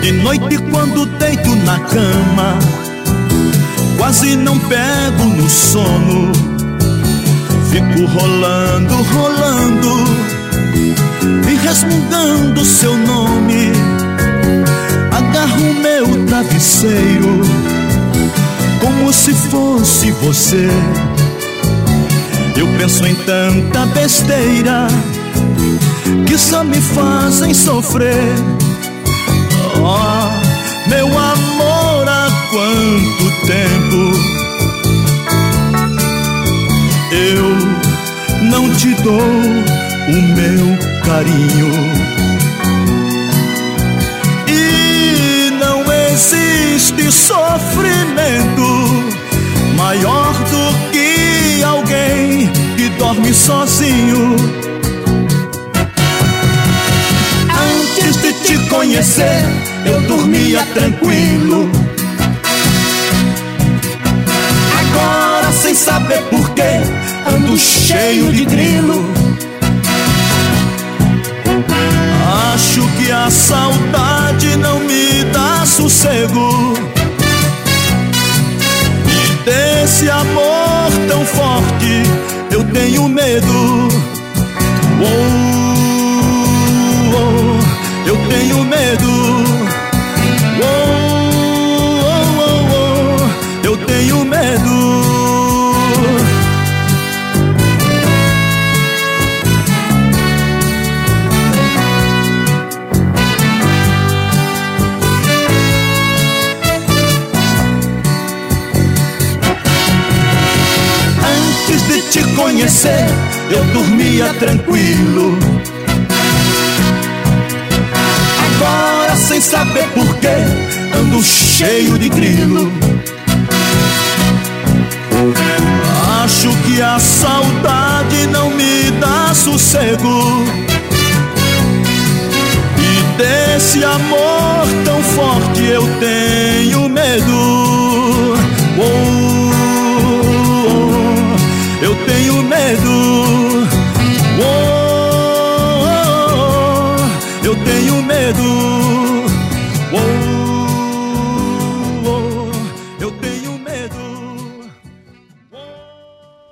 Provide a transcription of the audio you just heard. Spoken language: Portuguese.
De noite quando deito na cama, quase não pego no sono. Fico rolando, rolando e resmungando seu nome. Agarro meu travesseiro como se fosse você. Eu penso em tanta besteira que só me fazem sofrer. Oh, meu amor, há quanto tempo eu não te dou o meu carinho. E não existe sofrimento maior do que alguém que dorme sozinho. Antes de te conhecer, eu dormia tranquilo. Agora, sem saber porquê, ando cheio de grilo. Acho que a saudade não me dá sossego, e desse amor tão forte eu tenho medo. Eu tenho medo. Eu tenho medo. Antes de te conhecer, eu dormia tranquilo. Agora, sem saber porquê, ando cheio de grilo. Acho que a saudade não me dá sossego, e desse amor tão forte eu tenho medo. Eu tenho medo. Eu tenho medo.